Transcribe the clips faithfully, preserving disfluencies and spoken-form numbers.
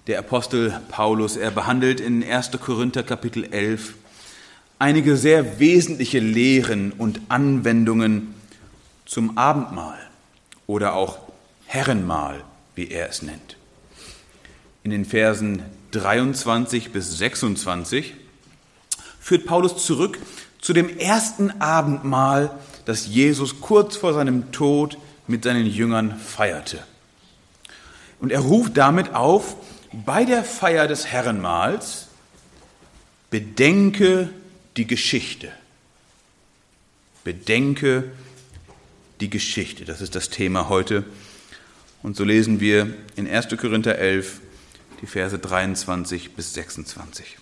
Der Apostel Paulus, er behandelt in erster Korinther Kapitel elf einige sehr wesentliche Lehren und Anwendungen zum Abendmahl oder auch Herrenmahl, wie er es nennt. In den Versen dreiundzwanzig bis sechsundzwanzig führt Paulus zurück zu dem ersten Abendmahl, das Jesus kurz vor seinem Tod mit seinen Jüngern feierte. Und er ruft damit auf, bei der Feier des Herrenmahls bedenke die Geschichte. Bedenke die Geschichte, das ist das Thema heute. Und so lesen wir in erster Korinther elf, die Verse dreiundzwanzig bis sechsundzwanzig.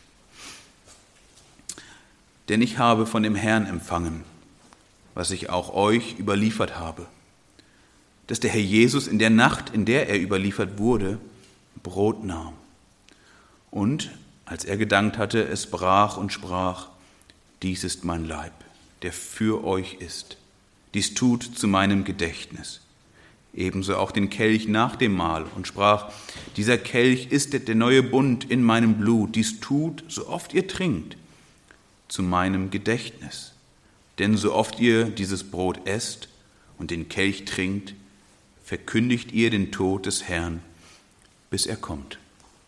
Denn ich habe von dem Herrn empfangen, was ich auch euch überliefert habe, dass der Herr Jesus in der Nacht, in der er überliefert wurde, Brot nahm. Und, als er gedankt hatte, es brach und sprach, dies ist mein Leib, der für euch ist. Dies tut zu meinem Gedächtnis. Ebenso auch den Kelch nach dem Mahl und sprach, dieser Kelch ist der neue Bund in meinem Blut. Dies tut, so oft ihr trinkt, zu meinem Gedächtnis. Denn so oft ihr dieses Brot esst und den Kelch trinkt, verkündigt ihr den Tod des Herrn, bis er kommt.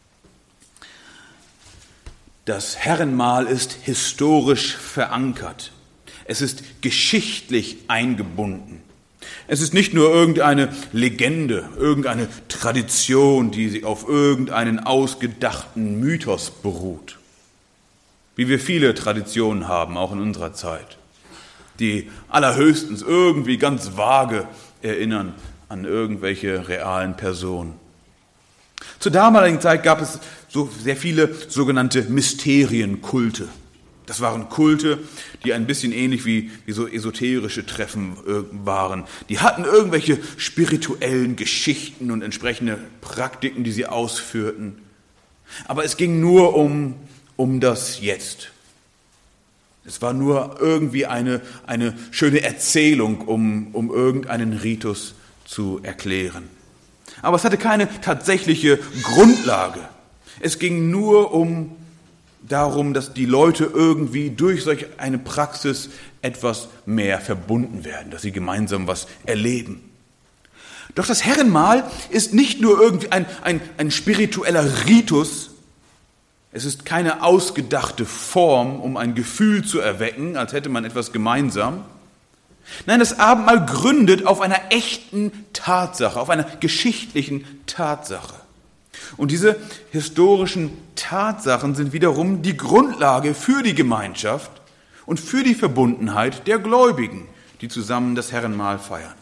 Das Herrenmahl ist historisch verankert. Es ist geschichtlich eingebunden. Es ist nicht nur irgendeine Legende, irgendeine Tradition, die auf irgendeinen ausgedachten Mythos beruht. Wie wir viele Traditionen haben, auch in unserer Zeit, die allerhöchstens irgendwie ganz vage erinnern an irgendwelche realen Personen. Zur damaligen Zeit gab es so sehr viele sogenannte Mysterienkulte. Das waren Kulte, die ein bisschen ähnlich wie, wie so esoterische Treffen äh, waren. Die hatten irgendwelche spirituellen Geschichten und entsprechende Praktiken, die sie ausführten. Aber es ging nur um, um das Jetzt. Es war nur irgendwie eine, eine schöne Erzählung, um, um irgendeinen Ritus zu erklären. Aber es hatte keine tatsächliche Grundlage. Es ging nur um darum, dass die Leute irgendwie durch solch eine Praxis etwas mehr verbunden werden, dass sie gemeinsam was erleben. Doch das Herrenmahl ist nicht nur irgendwie ein, ein, ein spiritueller Ritus, es ist keine ausgedachte Form, um ein Gefühl zu erwecken, als hätte man etwas gemeinsam. Nein, das Abendmahl gründet auf einer echten Tatsache, auf einer geschichtlichen Tatsache. Und diese historischen Tatsachen sind wiederum die Grundlage für die Gemeinschaft und für die Verbundenheit der Gläubigen, die zusammen das Herrenmahl feiern.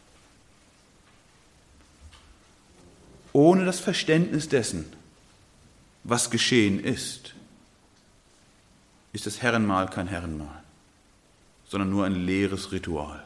Ohne das Verständnis dessen, was geschehen ist, ist das Herrenmahl kein Herrenmahl, sondern nur ein leeres Ritual.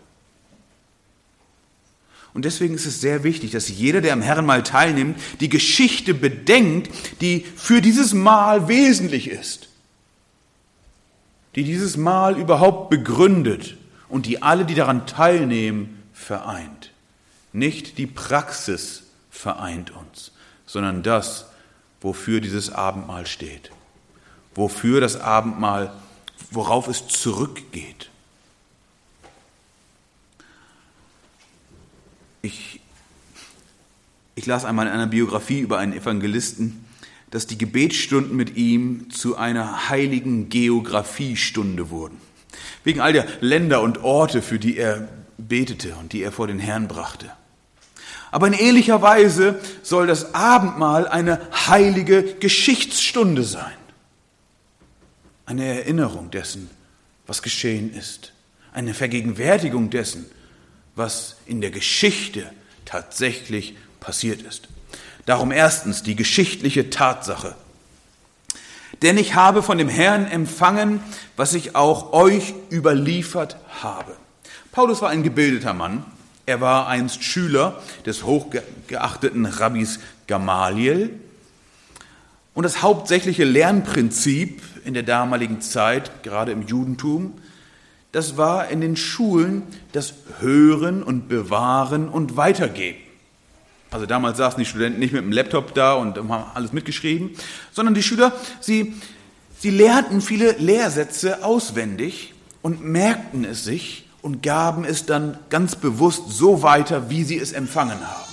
Und deswegen ist es sehr wichtig, dass jeder, der am Herrenmahl teilnimmt, die Geschichte bedenkt, die für dieses Mahl wesentlich ist, die dieses Mahl überhaupt begründet und die alle, die daran teilnehmen, vereint. Nicht die Praxis vereint uns, sondern das, wofür dieses Abendmahl steht, wofür das Abendmahl, worauf es zurückgeht. Ich, ich las einmal in einer Biografie über einen Evangelisten, dass die Gebetsstunden mit ihm zu einer heiligen Geographiestunde wurden. Wegen all der Länder und Orte, für die er betete und die er vor den Herrn brachte. Aber in ähnlicher Weise soll das Abendmahl eine heilige Geschichtsstunde sein. Eine Erinnerung dessen, was geschehen ist. Eine Vergegenwärtigung dessen, was in der Geschichte tatsächlich passiert ist. Darum erstens die geschichtliche Tatsache. Denn ich habe von dem Herrn empfangen, was ich auch euch überliefert habe. Paulus war ein gebildeter Mann. Er war einst Schüler des hochgeachteten Rabbis Gamaliel. Und das hauptsächliche Lernprinzip in der damaligen Zeit, gerade im Judentum, das war in den Schulen das Hören und Bewahren und Weitergeben. Also damals saßen die Studenten nicht mit dem Laptop da und haben alles mitgeschrieben, sondern die Schüler, sie, sie lernten viele Lehrsätze auswendig und merkten es sich und gaben es dann ganz bewusst so weiter, wie sie es empfangen haben.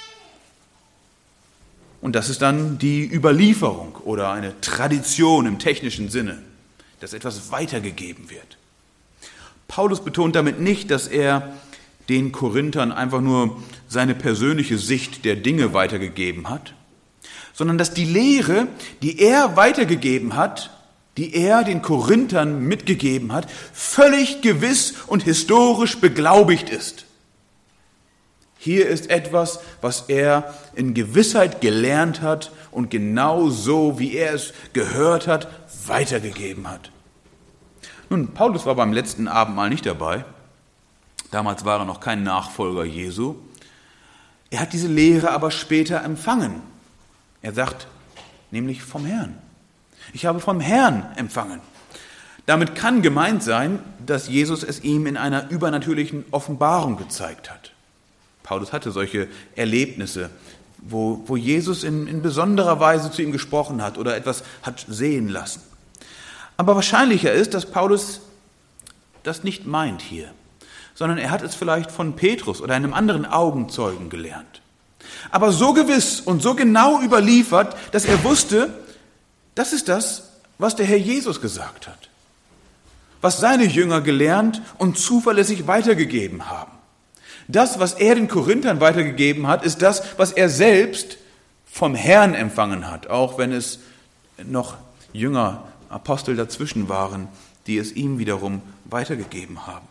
Und das ist dann die Überlieferung oder eine Tradition im technischen Sinne, dass etwas weitergegeben wird. Paulus betont damit nicht, dass er den Korinthern einfach nur seine persönliche Sicht der Dinge weitergegeben hat, sondern dass die Lehre, die er weitergegeben hat, die er den Korinthern mitgegeben hat, völlig gewiss und historisch beglaubigt ist. Hier ist etwas, was er in Gewissheit gelernt hat und genau so, wie er es gehört hat, weitergegeben hat. Nun, Paulus war beim letzten Abendmahl nicht dabei. Damals war er noch kein Nachfolger Jesu. Er hat diese Lehre aber später empfangen. Er sagt, nämlich vom Herrn. Ich habe vom Herrn empfangen. Damit kann gemeint sein, dass Jesus es ihm in einer übernatürlichen Offenbarung gezeigt hat. Paulus hatte solche Erlebnisse, wo, wo Jesus in, in besonderer Weise zu ihm gesprochen hat oder etwas hat sehen lassen. Aber wahrscheinlicher ist, dass Paulus das nicht meint hier, sondern er hat es vielleicht von Petrus oder einem anderen Augenzeugen gelernt. Aber so gewiss und so genau überliefert, dass er wusste, das ist das, was der Herr Jesus gesagt hat, was seine Jünger gelernt und zuverlässig weitergegeben haben. Das, was er den Korinthern weitergegeben hat, ist das, was er selbst vom Herrn empfangen hat, auch wenn es noch Jünger, Apostel dazwischen waren, die es ihm wiederum weitergegeben haben.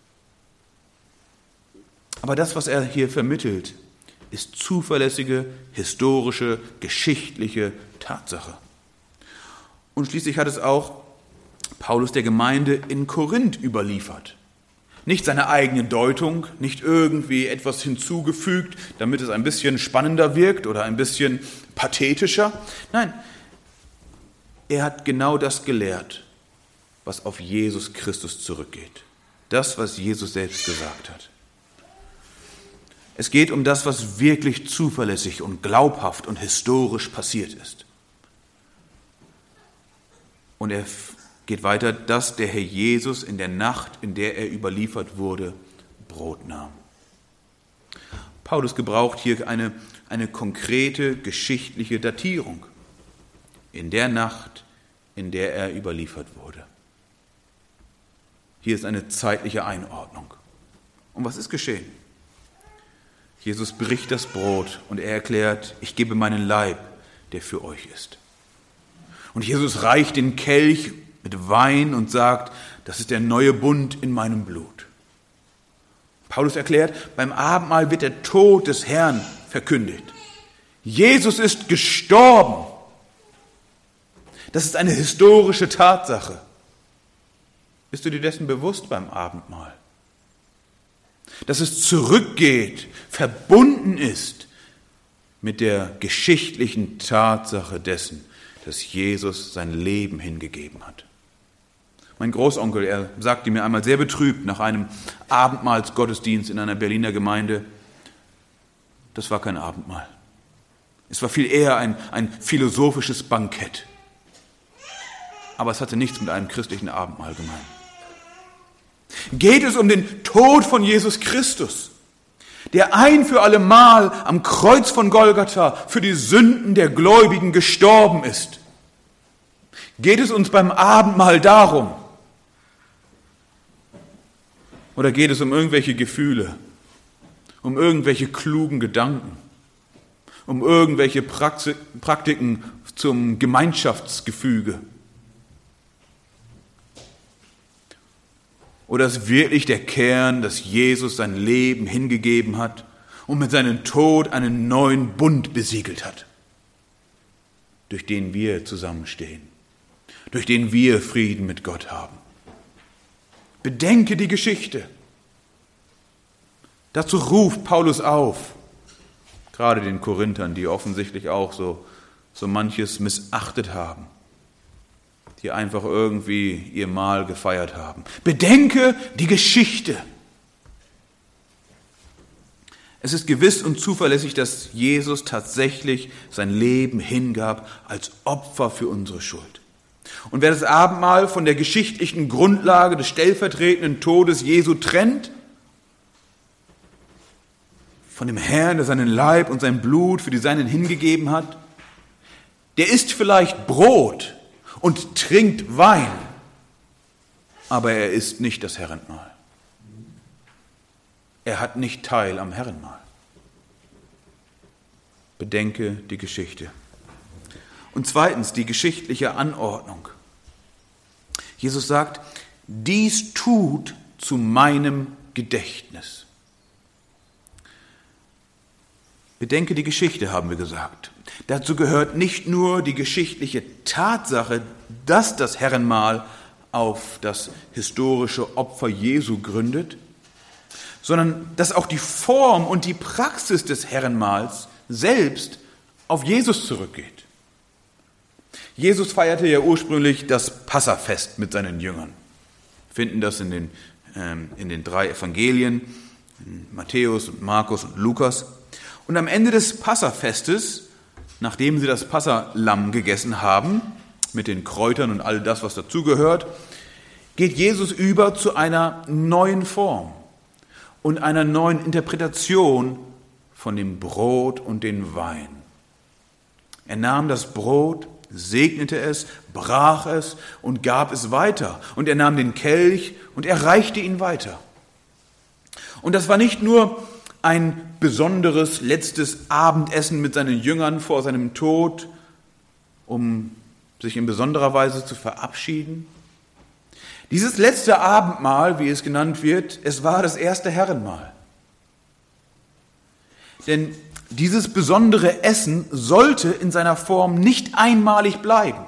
Aber das, was er hier vermittelt, ist zuverlässige, historische, geschichtliche Tatsache. Und schließlich hat es auch Paulus der Gemeinde in Korinth überliefert. Nicht seine eigene Deutung, nicht irgendwie etwas hinzugefügt, damit es ein bisschen spannender wirkt oder ein bisschen pathetischer. Nein, er hat genau das gelehrt, was auf Jesus Christus zurückgeht. Das, was Jesus selbst gesagt hat. Es geht um das, was wirklich zuverlässig und glaubhaft und historisch passiert ist. Und er geht weiter, dass der Herr Jesus in der Nacht, in der er überliefert wurde, Brot nahm. Paulus gebraucht hier eine, eine konkrete geschichtliche Datierung. In der Nacht, in der er überliefert wurde. Hier ist eine zeitliche Einordnung. Und was ist geschehen? Jesus bricht das Brot und er erklärt, ich gebe meinen Leib, der für euch ist. Und Jesus reicht den Kelch mit Wein und sagt, das ist der neue Bund in meinem Blut. Paulus erklärt, beim Abendmahl wird der Tod des Herrn verkündigt. Jesus ist gestorben. Das ist eine historische Tatsache. Bist du dir dessen bewusst beim Abendmahl? Dass es zurückgeht, verbunden ist mit der geschichtlichen Tatsache dessen, dass Jesus sein Leben hingegeben hat. Mein Großonkel, er sagte mir einmal sehr betrübt nach einem Abendmahlsgottesdienst in einer Berliner Gemeinde, das war kein Abendmahl. Es war viel eher ein, ein philosophisches Bankett. Aber es hatte nichts mit einem christlichen Abendmahl gemein. Geht es um den Tod von Jesus Christus, der ein für alle Mal am Kreuz von Golgatha für die Sünden der Gläubigen gestorben ist? Geht es uns beim Abendmahl darum? Oder geht es um irgendwelche Gefühle, um irgendwelche klugen Gedanken, um irgendwelche Praktiken zum Gemeinschaftsgefüge? Oder ist wirklich der Kern, dass Jesus sein Leben hingegeben hat und mit seinem Tod einen neuen Bund besiegelt hat, durch den wir zusammenstehen, durch den wir Frieden mit Gott haben? Bedenke die Geschichte. Dazu ruft Paulus auf, gerade den Korinthern, die offensichtlich auch so, so manches missachtet haben, die einfach irgendwie ihr Mahl gefeiert haben. Bedenke die Geschichte. Es ist gewiss und zuverlässig, dass Jesus tatsächlich sein Leben hingab als Opfer für unsere Schuld. Und wer das Abendmahl von der geschichtlichen Grundlage des stellvertretenden Todes Jesu trennt, von dem Herrn, der seinen Leib und sein Blut für die Seinen hingegeben hat, der isst vielleicht Brot und trinkt Wein, aber er isst nicht das Herrenmahl. Er hat nicht Teil am Herrenmahl. Bedenke die Geschichte. Und zweitens die geschichtliche Anordnung. Jesus sagt, dies tut zu meinem Gedächtnis. Bedenke die Geschichte, haben wir gesagt. Dazu gehört nicht nur die geschichtliche Tatsache, dass das Herrenmahl auf das historische Opfer Jesu gründet, sondern dass auch die Form und die Praxis des Herrenmahls selbst auf Jesus zurückgeht. Jesus feierte ja ursprünglich das Passafest mit seinen Jüngern. Wir finden das in den, ähm, in den drei Evangelien, in Matthäus und Markus und Lukas. Und am Ende des Passafestes, nachdem sie das Passalamm gegessen haben, mit den Kräutern und all das, was dazugehört, geht Jesus über zu einer neuen Form und einer neuen Interpretation von dem Brot und dem Wein. Er nahm das Brot, segnete es, brach es und gab es weiter. Und er nahm den Kelch und er reichte ihn weiter. Und das war nicht nur ein besonderes letztes Abendessen mit seinen Jüngern vor seinem Tod, um sich in besonderer Weise zu verabschieden. Dieses letzte Abendmahl, wie es genannt wird, es war das erste Herrenmahl. Denn dieses besondere Essen sollte in seiner Form nicht einmalig bleiben,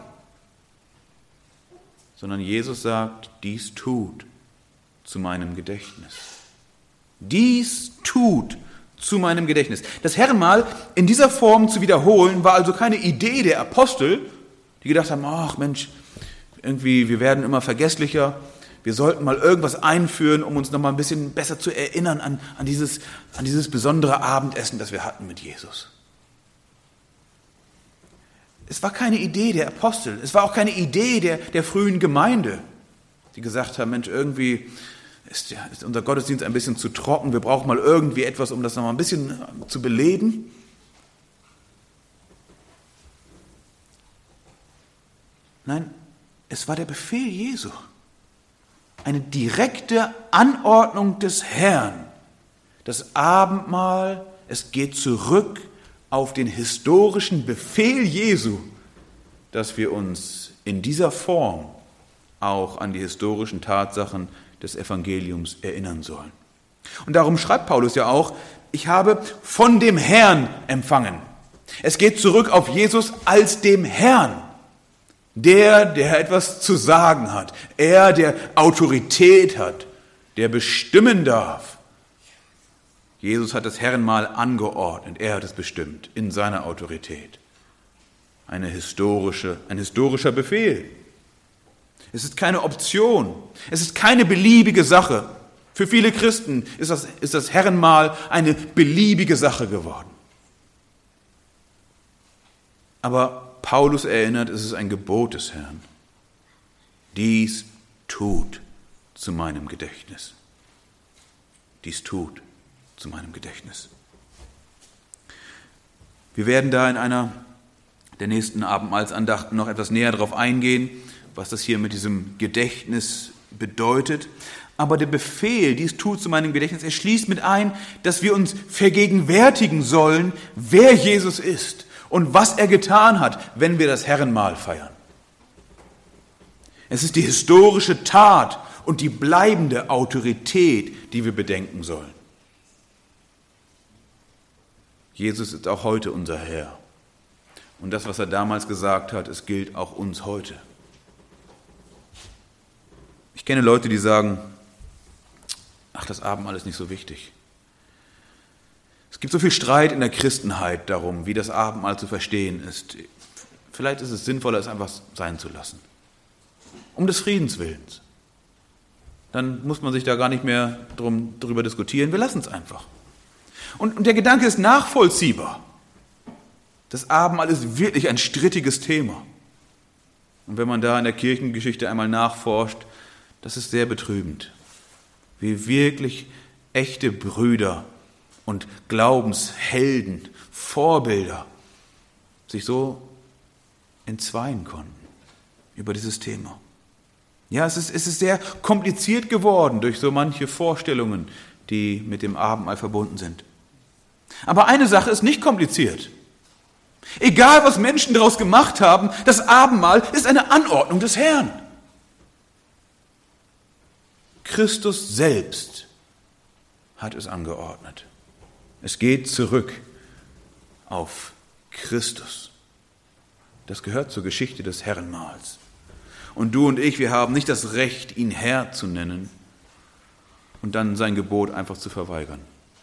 sondern Jesus sagt, dies tut zu meinem Gedächtnis. Dies tut zu meinem Gedächtnis. Das Herrenmahl in dieser Form zu wiederholen, war also keine Idee der Apostel, die gedacht haben, ach Mensch, irgendwie, wir werden immer vergesslicher, wir sollten mal irgendwas einführen, um uns noch mal ein bisschen besser zu erinnern an, an, dieses, an dieses besondere Abendessen, das wir hatten mit Jesus. Es war keine Idee der Apostel, es war auch keine Idee der, der frühen Gemeinde, die gesagt haben, Mensch, irgendwie ist, ja, ist unser Gottesdienst ein bisschen zu trocken, wir brauchen mal irgendwie etwas, um das noch mal ein bisschen zu beleben. Nein, es war der Befehl Jesu. Eine direkte Anordnung des Herrn. Das Abendmahl, es geht zurück auf den historischen Befehl Jesu, dass wir uns in dieser Form auch an die historischen Tatsachen des Evangeliums erinnern sollen. Und darum schreibt Paulus ja auch, ich habe von dem Herrn empfangen. Es geht zurück auf Jesus als dem Herrn. Der, der etwas zu sagen hat. Er, der Autorität hat, der bestimmen darf. Jesus hat das Herrenmahl angeordnet. Er hat es bestimmt in seiner Autorität. Eine historische, ein historischer Befehl. Es ist keine Option. Es ist keine beliebige Sache. Für viele Christen ist das, ist das Herrenmahl eine beliebige Sache geworden. Aber Paulus erinnert, es ist ein Gebot des Herrn. Dies tut zu meinem Gedächtnis. Dies tut zu meinem Gedächtnis. Wir werden da in einer der nächsten Abendmahlsandachten noch etwas näher darauf eingehen, was das hier mit diesem Gedächtnis bedeutet. Aber der Befehl, dies tut zu meinem Gedächtnis, er schließt mit ein, dass wir uns vergegenwärtigen sollen, wer Jesus ist und was er getan hat, wenn wir das Herrenmahl feiern. Es ist die historische Tat und die bleibende Autorität, die wir bedenken sollen. Jesus ist auch heute unser Herr. Und das, was er damals gesagt hat, es gilt auch uns heute. Ich kenne Leute, die sagen, ach, das Abendmahl ist nicht so wichtig. Es gibt so viel Streit in der Christenheit darum, wie das Abendmahl zu verstehen ist. Vielleicht ist es sinnvoller, es einfach sein zu lassen. Um des Friedens Willens. Dann muss man sich da gar nicht mehr drum, drüber diskutieren. Wir lassen es einfach. Und, und der Gedanke ist nachvollziehbar. Das Abendmahl ist wirklich ein strittiges Thema. Und wenn man da in der Kirchengeschichte einmal nachforscht, das ist sehr betrübend. Wie wirklich echte Brüder und Glaubenshelden, Vorbilder sich so entzweien konnten über dieses Thema. Ja, es ist, es ist sehr kompliziert geworden durch so manche Vorstellungen, die mit dem Abendmahl verbunden sind. Aber eine Sache ist nicht kompliziert. Egal, was Menschen daraus gemacht haben, das Abendmahl ist eine Anordnung des Herrn. Christus selbst hat es angeordnet. Es geht zurück auf Christus. Das gehört zur Geschichte des Herrenmahls. Und du und ich, wir haben nicht das Recht, ihn Herr zu nennen und dann sein Gebot einfach zu verweigern.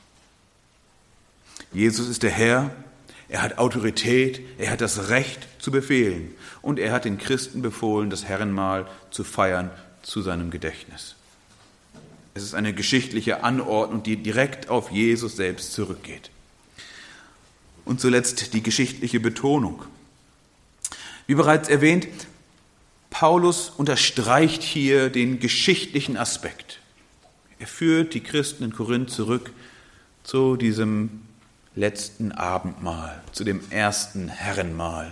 Jesus ist der Herr, er hat Autorität, er hat das Recht zu befehlen und er hat den Christen befohlen, das Herrenmahl zu feiern zu seinem Gedächtnis. Es ist eine geschichtliche Anordnung, die direkt auf Jesus selbst zurückgeht. Und zuletzt die geschichtliche Betonung. Wie bereits erwähnt, Paulus unterstreicht hier den geschichtlichen Aspekt. Er führt die Christen in Korinth zurück zu diesem letzten Abendmahl, zu dem ersten Herrenmahl.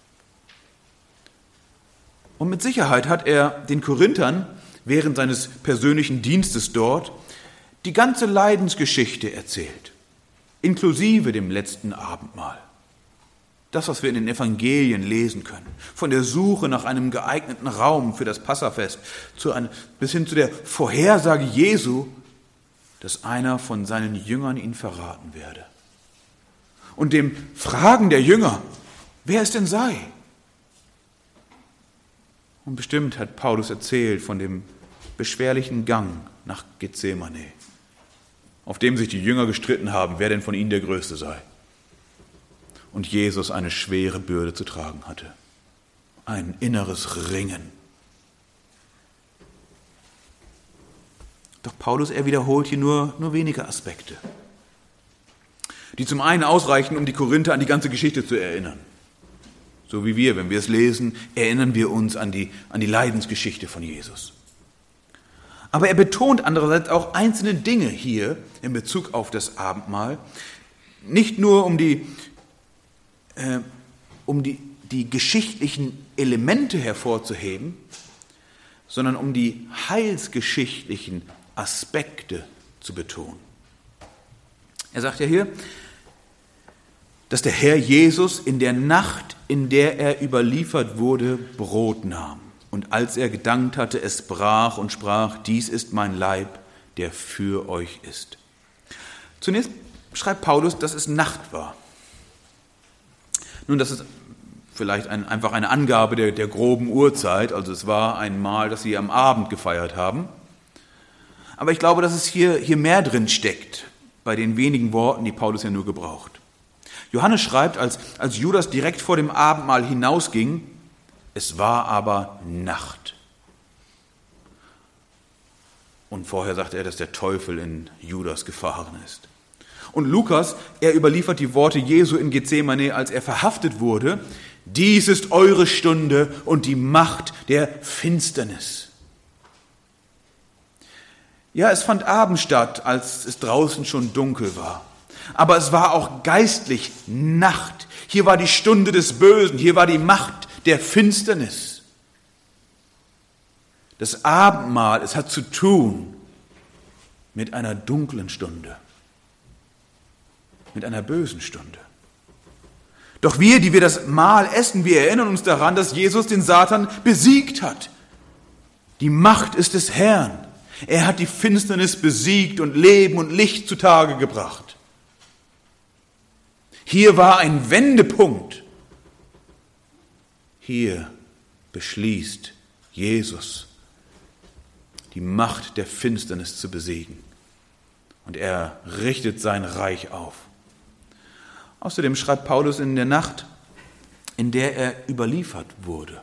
Und mit Sicherheit hat er den Korinthern während seines persönlichen Dienstes dort die ganze Leidensgeschichte erzählt, inklusive dem letzten Abendmahl. Das, was wir in den Evangelien lesen können, von der Suche nach einem geeigneten Raum für das Passafest zu einem, bis hin zu der Vorhersage Jesu, dass einer von seinen Jüngern ihn verraten werde. Und dem Fragen der Jünger, wer es denn sei. Und bestimmt hat Paulus erzählt von dem beschwerlichen Gang nach Gethsemane, auf dem sich die Jünger gestritten haben, wer denn von ihnen der Größte sei. Und Jesus eine schwere Bürde zu tragen hatte. Ein inneres Ringen. Doch Paulus, er wiederholt hier nur, nur wenige Aspekte, die zum einen ausreichen, um die Korinther an die ganze Geschichte zu erinnern. So wie wir, wenn wir es lesen, erinnern wir uns an die, an die Leidensgeschichte von Jesus. Aber er betont andererseits auch einzelne Dinge hier in Bezug auf das Abendmahl, nicht nur um die Äh, um die, die geschichtlichen Elemente hervorzuheben, sondern um die heilsgeschichtlichen Aspekte zu betonen. Er sagt ja hier, dass der Herr Jesus in der Nacht, in der er überliefert wurde, Brot nahm. Und als er gedankt hatte, es brach und sprach, dies ist mein Leib, der für euch ist. Zunächst schreibt Paulus, dass es Nacht war. Nun, das ist vielleicht ein, einfach eine Angabe der, der groben Uhrzeit, also es war ein Mahl, das sie am Abend gefeiert haben. Aber ich glaube, dass es hier, hier mehr drin steckt, bei den wenigen Worten, die Paulus ja nur gebraucht. Johannes schreibt, als, als Judas direkt vor dem Abendmahl hinausging, es war aber Nacht. Und vorher sagte er, dass der Teufel in Judas gefahren ist. Und Lukas, er überliefert die Worte Jesu in Gethsemane, als er verhaftet wurde. Dies ist eure Stunde und die Macht der Finsternis. Ja, es fand Abend statt, als es draußen schon dunkel war. Aber es war auch geistlich Nacht. Hier war die Stunde des Bösen, hier war die Macht der Finsternis. Das Abendmahl, es hat zu tun mit einer dunklen Stunde. Mit einer bösen Stunde. Doch wir, die wir das Mahl essen, wir erinnern uns daran, dass Jesus den Satan besiegt hat. Die Macht ist des Herrn. Er hat die Finsternis besiegt und Leben und Licht zutage gebracht. Hier war ein Wendepunkt. Hier beschließt Jesus, die Macht der Finsternis zu besiegen. Und er richtet sein Reich auf. Außerdem schreibt Paulus in der Nacht, in der er überliefert wurde.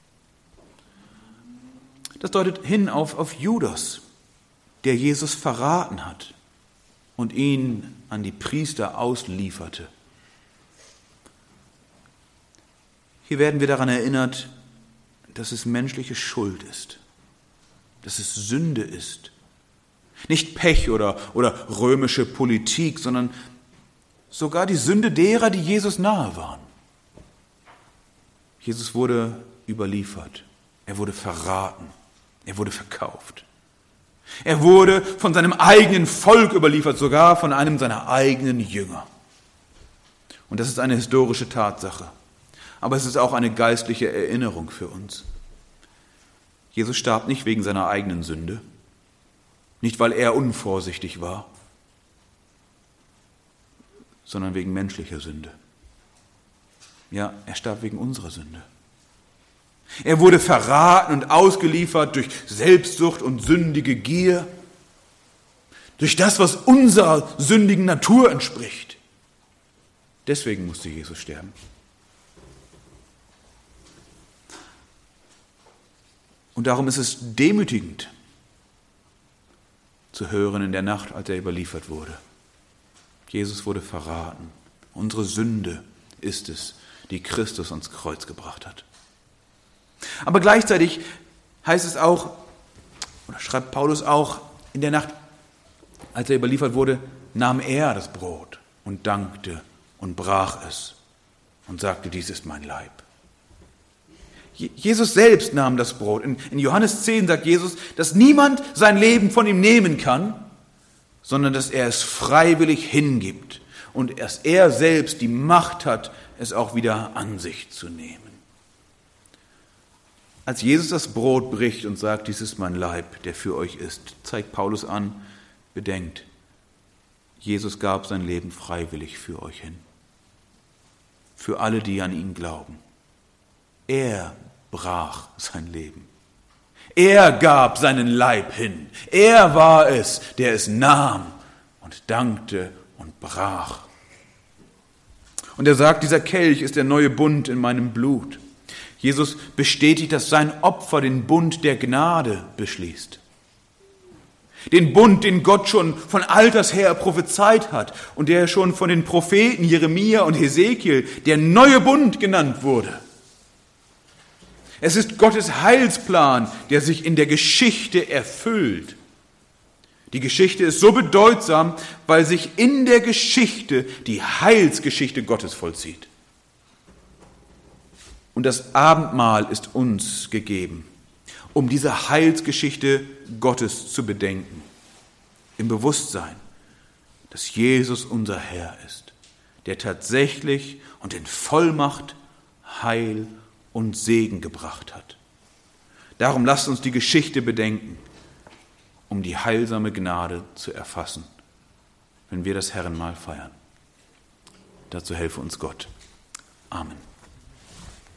Das deutet hin auf, auf Judas, der Jesus verraten hat und ihn an die Priester auslieferte. Hier werden wir daran erinnert, dass es menschliche Schuld ist, dass es Sünde ist. Nicht Pech oder, oder römische Politik, sondern sogar die Sünde derer, die Jesus nahe waren. Jesus wurde überliefert, er wurde verraten, er wurde verkauft. Er wurde von seinem eigenen Volk überliefert, sogar von einem seiner eigenen Jünger. Und das ist eine historische Tatsache. Aber es ist auch eine geistliche Erinnerung für uns. Jesus starb nicht wegen seiner eigenen Sünde, nicht weil er unvorsichtig war, sondern wegen menschlicher Sünde. Ja, er starb wegen unserer Sünde. Er wurde verraten und ausgeliefert durch Selbstsucht und sündige Gier, durch das, was unserer sündigen Natur entspricht. Deswegen musste Jesus sterben. Und darum ist es demütigend zu hören in der Nacht, als er überliefert wurde. Jesus wurde verraten. Unsere Sünde ist es, die Christus ans Kreuz gebracht hat. Aber gleichzeitig heißt es auch, oder schreibt Paulus auch, in der Nacht, als er überliefert wurde, nahm er das Brot und dankte und brach es und sagte, dies ist mein Leib. Jesus selbst nahm das Brot. In, in Johannes zehn sagt Jesus, dass niemand sein Leben von ihm nehmen kann, sondern dass er es freiwillig hingibt und dass er selbst die Macht hat, es auch wieder an sich zu nehmen. Als Jesus das Brot bricht und sagt, dies ist mein Leib, der für euch ist, zeigt Paulus an, bedenkt, Jesus gab sein Leben freiwillig für euch hin. Für alle, die an ihn glauben. Er brach sein Leben. Er gab seinen Leib hin. Er war es, der es nahm und dankte und brach. Und er sagt, dieser Kelch ist der neue Bund in meinem Blut. Jesus bestätigt, dass sein Opfer den Bund der Gnade beschließt. Den Bund, den Gott schon von alters her prophezeit hat und der schon von den Propheten Jeremia und Hesekiel der neue Bund genannt wurde. Es ist Gottes Heilsplan, der sich in der Geschichte erfüllt. Die Geschichte ist so bedeutsam, weil sich in der Geschichte die Heilsgeschichte Gottes vollzieht. Und das Abendmahl ist uns gegeben, um diese Heilsgeschichte Gottes zu bedenken. Im Bewusstsein, dass Jesus unser Herr ist, der tatsächlich und in Vollmacht Heil und Segen gebracht hat. Darum lasst uns die Geschichte bedenken, um die heilsame Gnade zu erfassen, wenn wir das Herrenmahl feiern. Dazu helfe uns Gott. Amen.